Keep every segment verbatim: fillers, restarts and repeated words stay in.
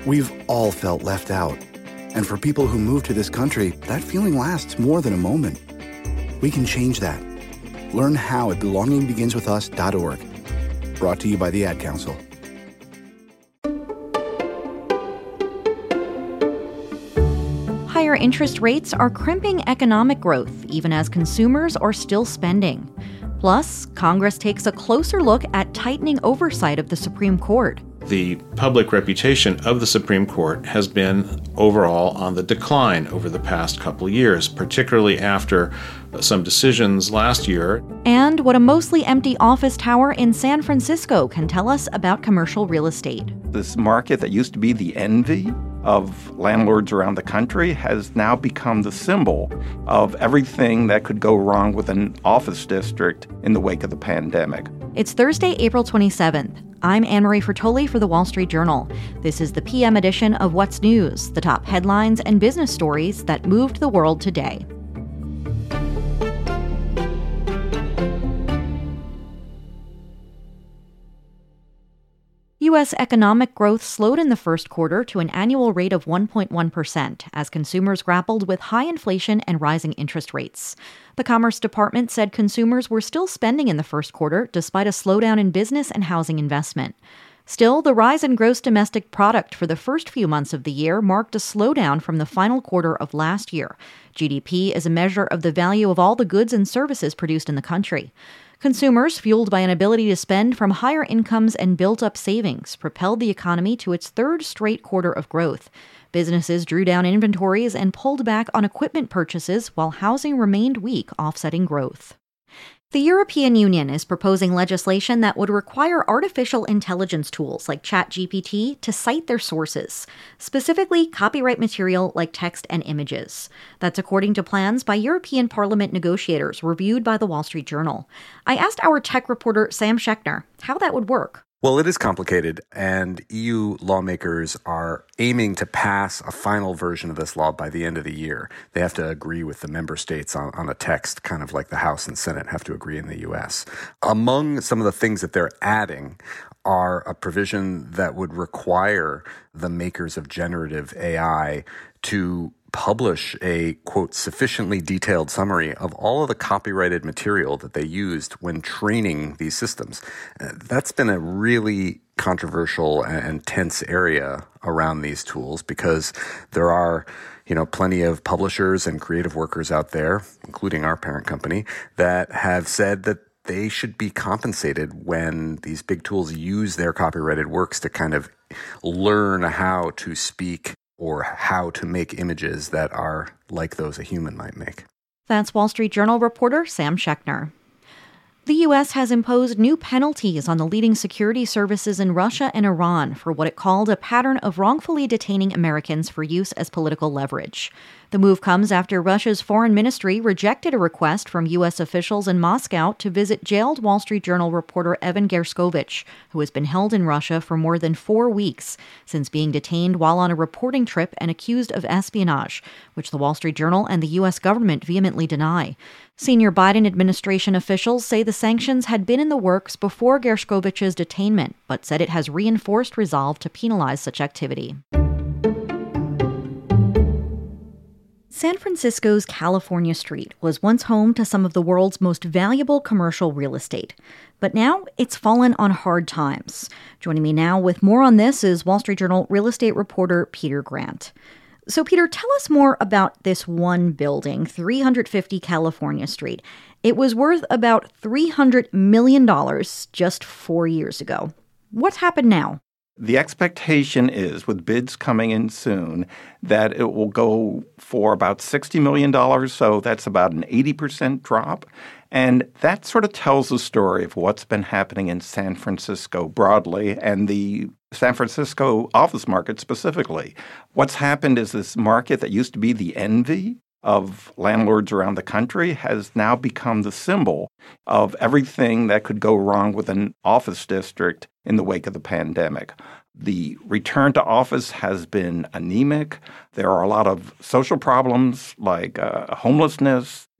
We've all felt left out. And for people who move to this country, that feeling lasts more than a moment. We can change that. Learn how at belonging begins with us dot org. Brought to you by the Ad Council. Higher interest rates are crimping economic growth, even as consumers are still spending. Plus, Congress takes a closer look at tightening oversight of the Supreme Court. The public reputation of the Supreme Court has been overall on the decline over the past couple of years, particularly after some decisions last year. And what a mostly empty office tower in San Francisco can tell us about commercial real estate. This market that used to be the envy of landlords around the country has now become the symbol of everything that could go wrong with an office district in the wake of the pandemic. It's Thursday, April twenty-seventh. I'm Anne-Marie Fertoli for The Wall Street Journal. This is the P M edition of What's News, the top headlines and business stories that moved the world today. U S economic growth slowed in the first quarter to an annual rate of one point one percent as consumers grappled with high inflation and rising interest rates. The Commerce Department said consumers were still spending in the first quarter despite a slowdown in business and housing investment. Still, the rise in gross domestic product for the first few months of the year marked a slowdown from the final quarter of last year. G D P is a measure of the value of all the goods and services produced in the country. Consumers, fueled by an ability to spend from higher incomes and built-up savings, propelled the economy to its third straight quarter of growth. Businesses drew down inventories and pulled back on equipment purchases while housing remained weak, offsetting growth. The European Union is proposing legislation that would require artificial intelligence tools like ChatGPT to cite their sources, specifically copyright material like text and images. That's according to plans by European Parliament negotiators reviewed by The Wall Street Journal. I asked our tech reporter Sam Schechner how that would work. Well, it is complicated, and E U lawmakers are aiming to pass a final version of this law by the end of the year. They have to agree with the member states on, on a text, kind of like the House and Senate have to agree in the U S. Among some of the things that they're adding are a provision that would require the makers of generative A I to publish a, quote, sufficiently detailed summary of all of the copyrighted material that they used when training these systems. Uh, that's been a really controversial and tense area around these tools because there are, you know, plenty of publishers and creative workers out there, including our parent company, that have said that they should be compensated when these big tools use their copyrighted works to kind of learn how to speak or how to make images that are like those a human might make. That's Wall Street Journal reporter Sam Schechner. The U S has imposed new penalties on the leading security services in Russia and Iran for what it called a pattern of wrongfully detaining Americans for use as political leverage. The move comes after Russia's foreign ministry rejected a request from U S officials in Moscow to visit jailed Wall Street Journal reporter Evan Gershkovich, who has been held in Russia for more than four weeks since being detained while on a reporting trip and accused of espionage, which the Wall Street Journal and the U S government vehemently deny. Senior Biden administration officials say the sanctions had been in the works before Gershkovich's detainment, but said it has reinforced resolve to penalize such activity. San Francisco's California Street was once home to some of the world's most valuable commercial real estate. But now it's fallen on hard times. Joining me now with more on this is Wall Street Journal real estate reporter Peter Grant. So, Peter, tell us more about this one building, three fifty California Street. It was worth about three hundred million dollars just four years ago. What's happened now? The expectation is, with bids coming in soon, that it will go for about sixty million dollars, so that's about an eighty percent drop. And that sort of tells the story of what's been happening in San Francisco broadly and the San Francisco office market specifically. What's happened is this market that used to be the envy of landlords around the country has now become the symbol of everything that could go wrong with an office district in the wake of the pandemic. The return to office has been anemic. There are a lot of social problems like uh, homelessness,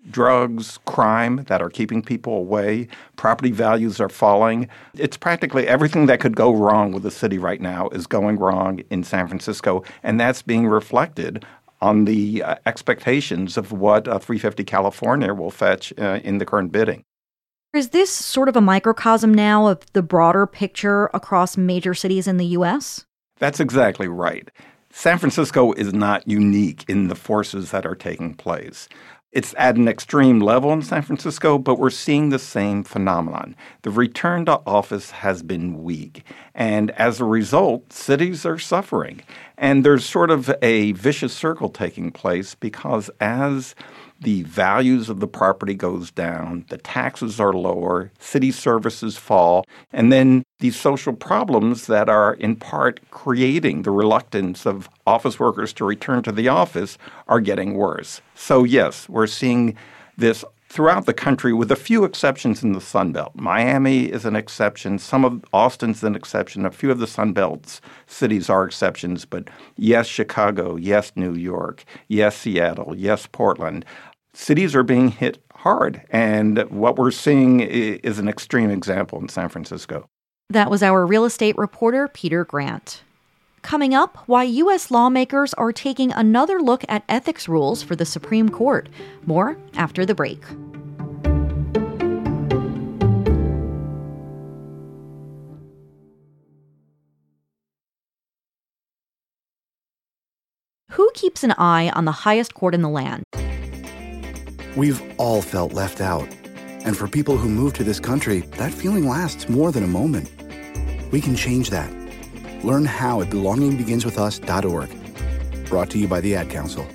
drugs, crime that are keeping people away. Property values are falling. It's practically everything that could go wrong with the city right now is going wrong in San Francisco, and that's being reflected on the uh, expectations of what uh, three fifty California will fetch uh, in the current bidding. Is this sort of a microcosm now of the broader picture across major cities in the U S? That's exactly right. San Francisco is not unique in the forces that are taking place. It's at an extreme level in San Francisco, but we're seeing the same phenomenon. The return to office has been weak, and as a result, cities are suffering. And there's sort of a vicious circle taking place because as the values of the property goes down, the taxes are lower, city services fall, and then these social problems that are in part creating the reluctance of office workers to return to the office are getting worse. So yes, we're seeing this throughout the country with a few exceptions in the Sun Belt. Miami is an exception. Some of Austin's an exception. A few of the Sun Belt's cities are exceptions. But yes, Chicago. Yes, New York. Yes, Seattle. Yes, Portland. Cities are being hit hard. And what we're seeing is an extreme example in San Francisco. That was our real estate reporter, Peter Grant. Coming up, why U S lawmakers are taking another look at ethics rules for the Supreme Court. More after the break. Who keeps an eye on the highest court in the land? We've all felt left out. And for people who move to this country, that feeling lasts more than a moment. We can change that. Learn how at belonging begins with us dot org. Brought to you by the Ad Council.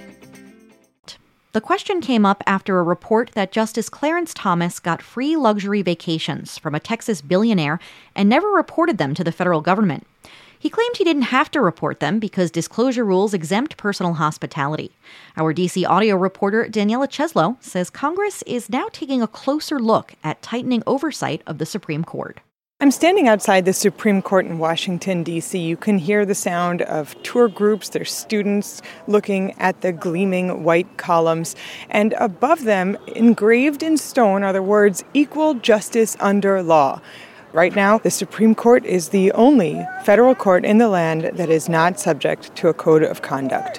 The question came up after a report that Justice Clarence Thomas got free luxury vacations from a Texas billionaire and never reported them to the federal government. He claimed he didn't have to report them because disclosure rules exempt personal hospitality. Our D C audio reporter Daniela Cheslow says Congress is now taking a closer look at tightening oversight of the Supreme Court. I'm standing outside the Supreme Court in Washington, D C You can hear the sound of tour groups, their students looking at the gleaming white columns. And above them, engraved in stone, are the words, "Equal justice under law." Right now, the Supreme Court is the only federal court in the land that is not subject to a code of conduct.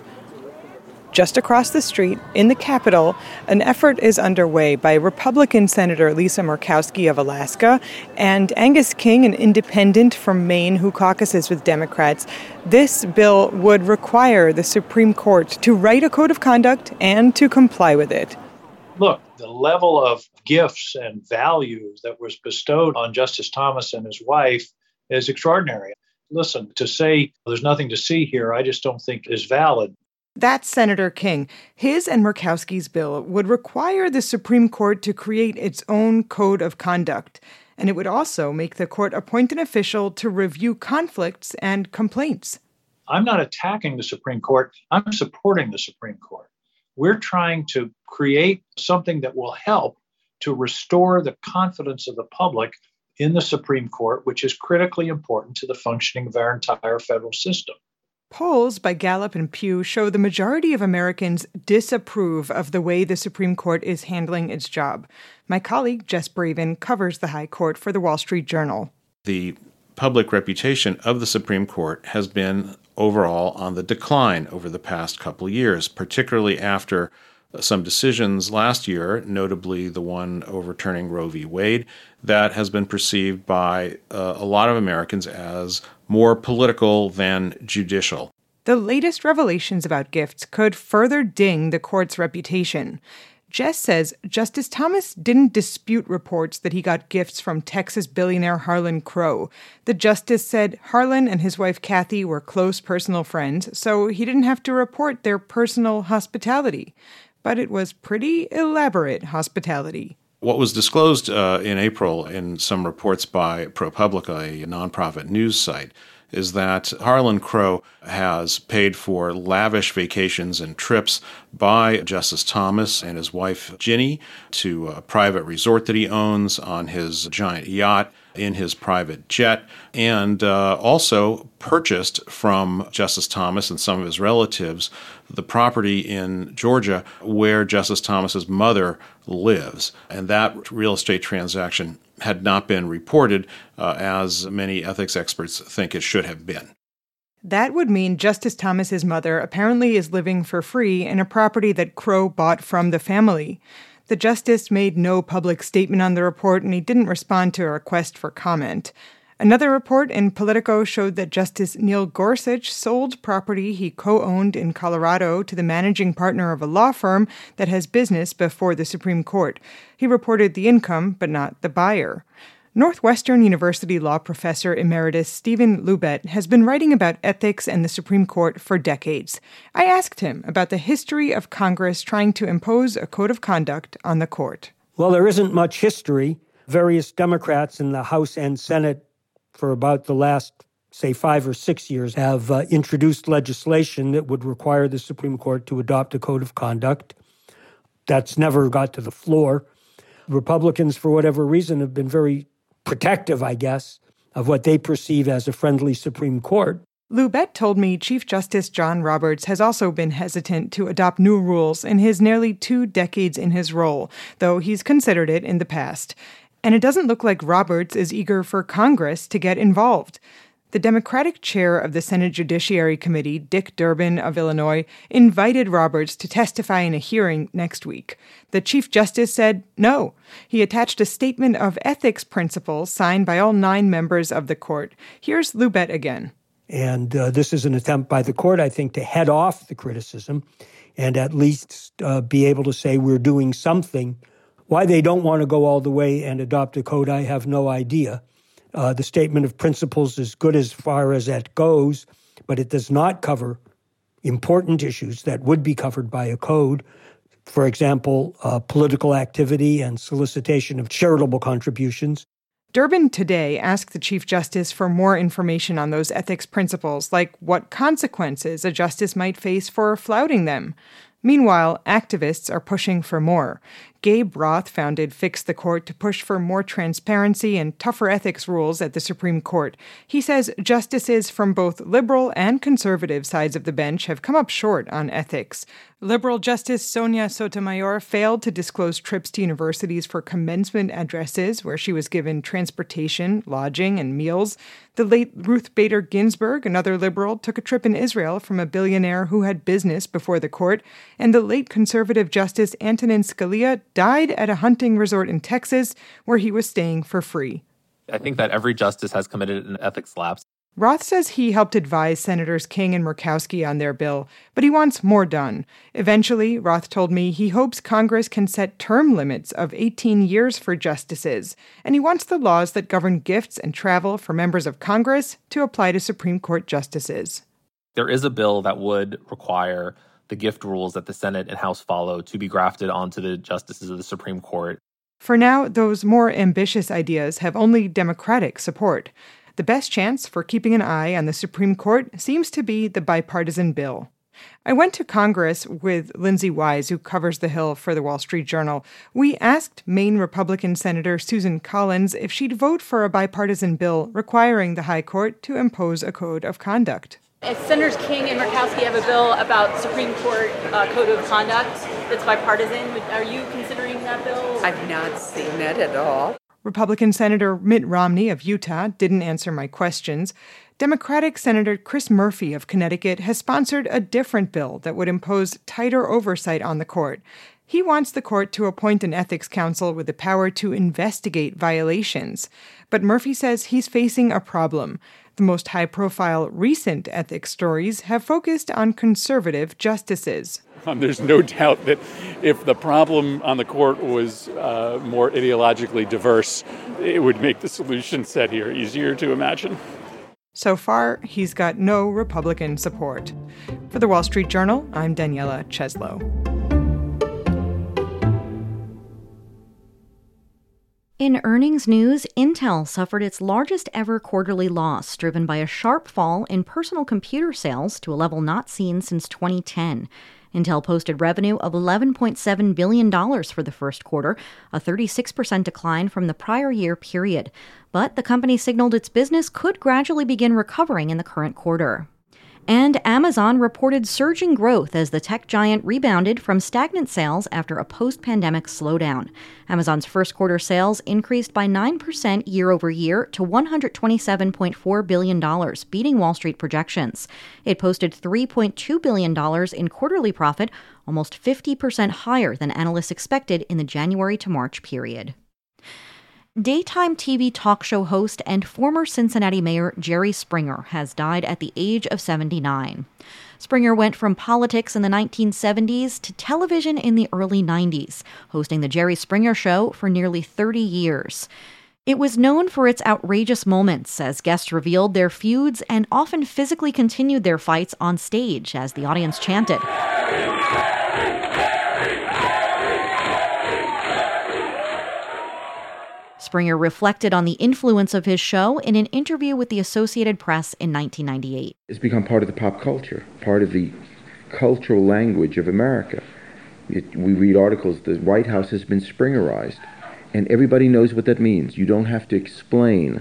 Just across the street, in the Capitol, an effort is underway by Republican Senator Lisa Murkowski of Alaska and Angus King, an independent from Maine who caucuses with Democrats. This bill would require the Supreme Court to write a code of conduct and to comply with it. Look, the level of gifts and values that was bestowed on Justice Thomas and his wife is extraordinary. Listen, to say there's nothing to see here, I just don't think is valid. That's Senator King. His and Murkowski's bill would require the Supreme Court to create its own code of conduct, and it would also make the court appoint an official to review conflicts and complaints. I'm not attacking the Supreme Court. I'm supporting the Supreme Court. We're trying to create something that will help to restore the confidence of the public in the Supreme Court, which is critically important to the functioning of our entire federal system. Polls by Gallup and Pew show the majority of Americans disapprove of the way the Supreme Court is handling its job. My colleague, Jess Bravin, covers the High Court for the Wall Street Journal. The public reputation of the Supreme Court has been overall on the decline over the past couple of years, particularly after some decisions last year, notably the one overturning Roe v. Wade, that has been perceived by uh, a lot of Americans as more political than judicial. The latest revelations about gifts could further ding the court's reputation. Jess says Justice Thomas didn't dispute reports that he got gifts from Texas billionaire Harlan Crow. The justice said Harlan and his wife Kathy were close personal friends, so he didn't have to report their personal hospitality. But it was pretty elaborate hospitality. What was disclosed uh, in April in some reports by ProPublica, a nonprofit news site, is that Harlan Crow has paid for lavish vacations and trips by Justice Thomas and his wife Ginny to a private resort that he owns on his giant yacht. in his private jet, and uh, also purchased from Justice Thomas and some of his relatives the property in Georgia where Justice Thomas's mother lives. And that real estate transaction had not been reported, uh, as many ethics experts think it should have been. That would mean Justice Thomas's mother apparently is living for free in a property that Crow bought from the family. The justice made no public statement on the report, and he didn't respond to a request for comment. Another report in Politico showed that Justice Neil Gorsuch sold property he co-owned in Colorado to the managing partner of a law firm that has business before the Supreme Court. He reported the income, but not the buyer. Northwestern University law professor emeritus Stephen Lubet has been writing about ethics and the Supreme Court for decades. I asked him about the history of Congress trying to impose a code of conduct on the court. Well, there isn't much history. Various Democrats in the House and Senate for about the last, say, five or six years have uh, introduced legislation that would require the Supreme Court to adopt a code of conduct. That's never got to the floor. Republicans, for whatever reason, have been very protective, I guess, of what they perceive as a friendly Supreme Court. Lubet told me Chief Justice John Roberts has also been hesitant to adopt new rules in his nearly two decades in his role, though he's considered it in the past. And it doesn't look like Roberts is eager for Congress to get involved. The Democratic chair of the Senate Judiciary Committee, Dick Durbin of Illinois, invited Roberts to testify in a hearing next week. The Chief Justice said no. He attached a statement of ethics principles signed by all nine members of the court. Here's Lubet again. And uh, this is an attempt by the court, I think, to head off the criticism and at least uh, be able to say we're doing something. Why they don't want to go all the way and adopt a code, I have no idea. Uh, the statement of principles is good as far as that goes, but it does not cover important issues that would be covered by a code. For example, uh, political activity and solicitation of charitable contributions. Durbin today asked the Chief Justice for more information on those ethics principles, like what consequences a justice might face for flouting them. Meanwhile, activists are pushing for more. Gabe Roth founded Fix the Court to push for more transparency and tougher ethics rules at the Supreme Court. He says justices from both liberal and conservative sides of the bench have come up short on ethics. Liberal Justice Sonia Sotomayor failed to disclose trips to universities for commencement addresses, where she was given transportation, lodging, and meals. The late Ruth Bader Ginsburg, another liberal, took a trip in Israel from a billionaire who had business before the court. And the late conservative Justice Antonin Scalia died at a hunting resort in Texas, where he was staying for free. I think that every justice has committed an ethics lapse. Roth says he helped advise Senators King and Murkowski on their bill, but he wants more done. Eventually, Roth told me he hopes Congress can set term limits of eighteen years for justices, and he wants the laws that govern gifts and travel for members of Congress to apply to Supreme Court justices. There is a bill that would require the gift rules that the Senate and House follow to be grafted onto the justices of the Supreme Court. For now, those more ambitious ideas have only Democratic support. The best chance for keeping an eye on the Supreme Court seems to be the bipartisan bill. I went to Congress with Lindsay Wise, who covers the Hill for the Wall Street Journal. We asked Maine Republican Senator Susan Collins if she'd vote for a bipartisan bill requiring the High Court to impose a code of conduct. If Senators King and Murkowski have a bill about Supreme Court uh, code of conduct that's bipartisan, are you considering that bill? I've not seen it at all. Republican Senator Mitt Romney of Utah didn't answer my questions. Democratic Senator Chris Murphy of Connecticut has sponsored a different bill that would impose tighter oversight on the court. He wants the court to appoint an ethics council with the power to investigate violations. But Murphy says he's facing a problem. The most high-profile recent ethics stories have focused on conservative justices. Um, there's no doubt that if the problem on the court was uh, more ideologically diverse, it would make the solution set here easier to imagine. So far, he's got no Republican support. For the Wall Street Journal, I'm Daniela Cheslow. In earnings news, Intel suffered its largest ever quarterly loss, driven by a sharp fall in personal computer sales to a level not seen since twenty ten. Intel posted revenue of eleven point seven billion dollars for the first quarter, a thirty-six percent decline from the prior year period. But the company signaled its business could gradually begin recovering in the current quarter. And Amazon reported surging growth as the tech giant rebounded from stagnant sales after a post-pandemic slowdown. Amazon's first quarter sales increased by nine percent year over year to one hundred twenty-seven point four billion dollars, beating Wall Street projections. It posted three point two billion dollars in quarterly profit, almost fifty percent higher than analysts expected in the January to March period. Daytime T V talk show host and former Cincinnati Mayor Jerry Springer has died at the age of seventy-nine. Springer went from politics in the nineteen seventies to television in the early nineties, hosting The Jerry Springer Show for nearly thirty years. It was known for its outrageous moments as guests revealed their feuds and often physically continued their fights on stage as the audience chanted. Springer reflected on the influence of his show in an interview with the Associated Press in nineteen ninety-eight. It's become part of the pop culture, part of the cultural language of America. It, we read articles, the White House has been Springerized, and everybody knows what that means. You don't have to explain.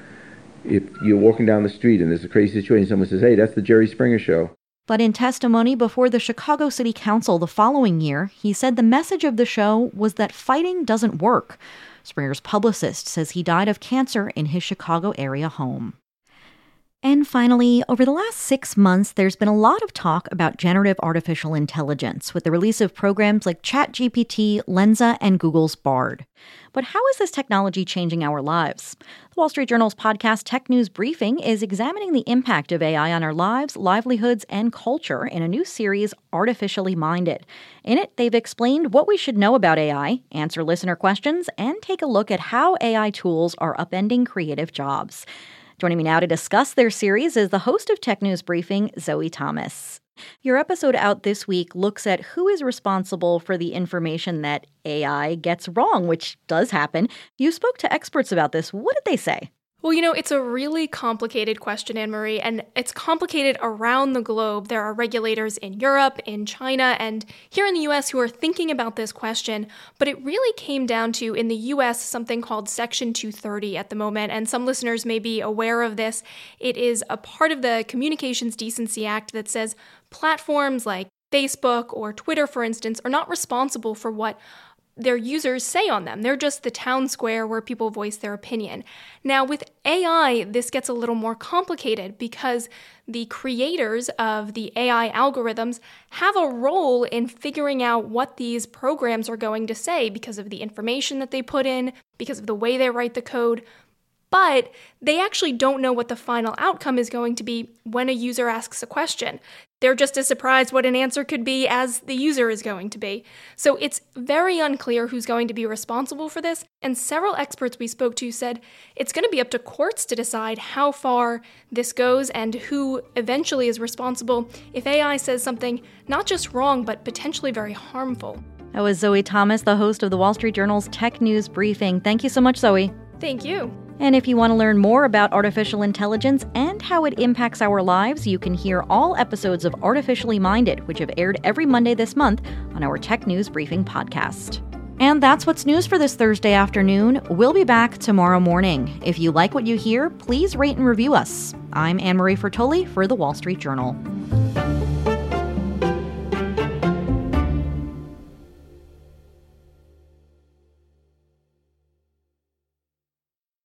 If you're walking down the street and there's a crazy situation, someone says, hey, that's the Jerry Springer Show. But in testimony before the Chicago City Council the following year, he said the message of the show was that fighting doesn't work. Springer's publicist says he died of cancer in his Chicago area home. And finally, over the last six months, there's been a lot of talk about generative artificial intelligence with the release of programs like ChatGPT, Lensa, and Google's Bard. But how is this technology changing our lives? The Wall Street Journal's podcast Tech News Briefing is examining the impact of A I on our lives, livelihoods, and culture in a new series, Artificially Minded. In it, they've explained what we should know about A I, answer listener questions, and take a look at how A I tools are upending creative jobs. Joining me now to discuss their series is the host of Tech News Briefing, Zoe Thomas. Your episode out this week looks at who is responsible for the information that A I gets wrong, which does happen. You spoke to experts about this. What did they say? Well, you know, it's a really complicated question, Anne-Marie, and it's complicated around the globe. There are regulators in Europe, in China, and here in the U S who are thinking about this question. But it really came down to, in the U S, something called Section two thirty at the moment, and some listeners may be aware of this. It is a part of the Communications Decency Act that says platforms like Facebook or Twitter, for instance, are not responsible for what their users say on them. They're just the town square where people voice their opinion. Now, with A I, this gets a little more complicated because the creators of the A I algorithms have a role in figuring out what these programs are going to say because of the information that they put in, because of the way they write the code. But they actually don't know what the final outcome is going to be when a user asks a question. They're just as surprised what an answer could be as the user is going to be. So it's very unclear who's going to be responsible for this, and several experts we spoke to said it's going to be up to courts to decide how far this goes and who eventually is responsible if A I says something not just wrong, but potentially very harmful. That was Zoe Thomas, the host of the Wall Street Journal's Tech News Briefing. Thank you so much, Zoe. Thank you. And if you want to learn more about artificial intelligence and how it impacts our lives, you can hear all episodes of Artificially Minded, which have aired every Monday this month on our Tech News Briefing podcast. And that's what's news for this Thursday afternoon. We'll be back tomorrow morning. If you like what you hear, please rate and review us. I'm Anne-Marie Fertoli for The Wall Street Journal.